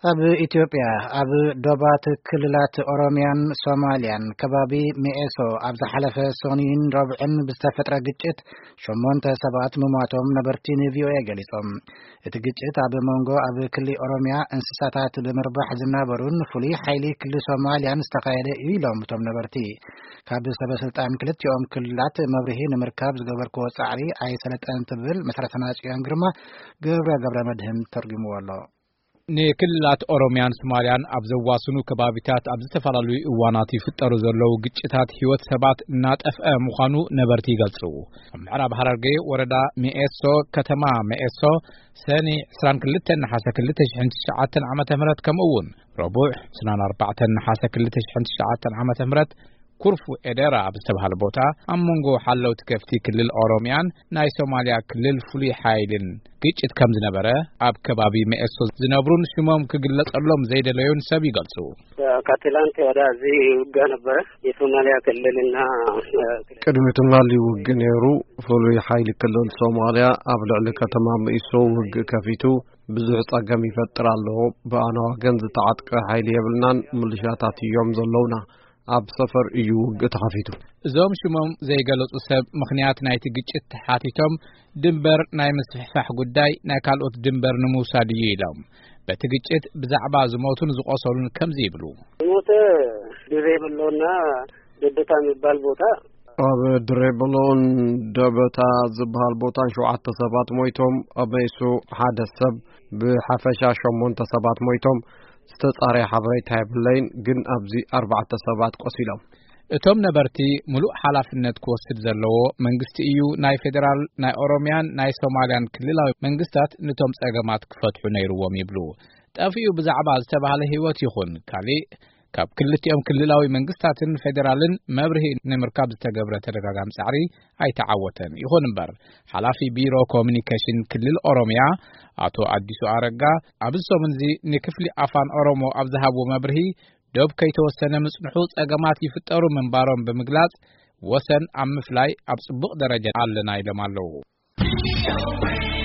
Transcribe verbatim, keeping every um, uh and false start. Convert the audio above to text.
ኣብ ኢትዮጵያ ኣብ ዶባት ክልላት ኦሮሚያን ሶማሊያን ከባቢ ሚኤሶ ኣብ ዝሓለፈ ሰኒን ረብዕን ብዝተፈጥረ ግጭት ሸሞንተ ሰባት ምሟቶም ነበርቲ ንቪኦኤ ገሊጾም። እቲ ግጭት ኣብ መንጎ ኣብ ክልል ኦሮሚያ እንስሳታት ብምርባሕ ዝነበሩን ፍሉይ ሓይሊ ክልል ሶማሊያን ዝተካየደ እዩ ኢሎም እቶም ነበርቲ። ካብ ሰበስልጣን ክልቲኦም ክልላት መብርሂ ንምርካብ ዝገበርክዎ ጻዕሪ ኣይሰለጠን ትብል መሰረተና ጽዮን ግርማ ገብረ ገብረ መድህን ተርጉምዎ ኣሎ። ንክልላት ኦሮሚያን ሶማሊያን ኣብ ዘዋስኑ ከባቢታት ኣብ ዝተፈላለዩ እዋናት ይፍጠሩ ዘለው ግጭታት ህይወት ሰባት እናጠፍአ ምዃኑ ነበርቲ ይገልጹ። ኣብ ምዕራብ ሐረርጌ ወረዳ ሚኤሶ ከተማ ሚኤሶ ሰኔ عشرين وكلتين نحاسة كلتة شحن تسعة ዓመተ ምህረት ከምኡውን ረቡዕ عشرين وأربعة نحاسة كلتة شحن تسعة ዓመተ ምህረት ኩርፉ ኤደራ ብዝተባሃለ ቦታ ኣብ መንጎ ሓለውት ከፍቲ ክልል ኦሮሚያን ናይ ሶማሊያ ክልል ፍሉይ ሓይልን ግጭት ከም ዝነበረ ኣብ ከባቢ ሚኤሶ ዝነብሩን ሽሞም ክግለጸሎም ዘይደለዩን ሰብ ይገልጹ። ከትላንት ወዳዚ ውጋ ነበረ የሶማሊያ ክልልና ቅድሚ ትማሊ ውግ ነይሩ። ፍሉይ ሓይሊ ክልል ሶማሊያ ኣብ ልዕሊ ከተማ ሚኤሶ ውግ ከፊቱ ብዙሕ ጸገም ይፈጥር ኣሎ። ብኣና ወገን ዝተዓጥቀ ሓይሊ የብልናን ምልሻታት እዮም ዘለውና ኣብ ሰፈር እዩ ውግ ተኸፊቱ። እዞም ሽሞም ዘይገለጹ ሰብ ምኽንያት ናይቲ ግጭት ተሓቲቶም ድንበር ናይ ምስፍሕፋሕ ጉዳይ ናይ ካልኦት ድንበር ንምውሳድ እዩ ኢሎም በቲ ግጭት ብዛዕባ ዝሞቱን ዝቆሰሉን ከምዚ ይብሉ። ሞተ ድሬበሎና ደበታ የሚባል ቦታ ኣብ ድሬበሎን ደበታ ዝበሃል ቦታ ሸውዓተ ሰባት ሞይቶም ኣብ ሚኤሶ ሓደ ሰብ ብሓፈሻ ሸሞንተ ሰባት ሞይቶም ዝተጻረየ ሓበሬታ የብለይን ግን ኣብዚ ኣርባዕተ ሰባት ቆሲሎም። እቶም ነበርቲ ሙሉእ ሓላፍነት ክወስድ ዘለዎ መንግስቲ እዩ ናይ ፌደራል ናይ ኦሮሚያን ናይ ሶማሊያን ክልላዊ መንግስታት ነቶም ጸገማት ክፈትሑ ነይሩዎም ይብሉ። ጠፊኡ ብዛዕባ ዝተባሃለ ህይወት ይኹን ካሊእ ካብ ክልቲኦም ክልላዊ መንግስታትን ፌደራልን መብርሂ ንምርካብ ዝተገብረ ተደጋጋሚ ጻዕሪ ኣይተዓወተን። ይኹን እምበር ሓላፊ ቢሮ ኮሙኒኬሽን ክልል ኦሮሚያ አቶ አዲሱ አረጋ ኣብ ሰሙንዚ ንክፍሊ አፋን ኦሮሞ ኣብ ዝሃቦ መብርሂ ዶብ ከይተወሰነ ምጽንሑ ጸገማት ይፍጠሩ መንባሮም ብምግላጽ ወሰን ኣብ ምፍላይ ኣብ ጽቡቕ ደረጃ ኣለና ኢሎም ኣለዉ።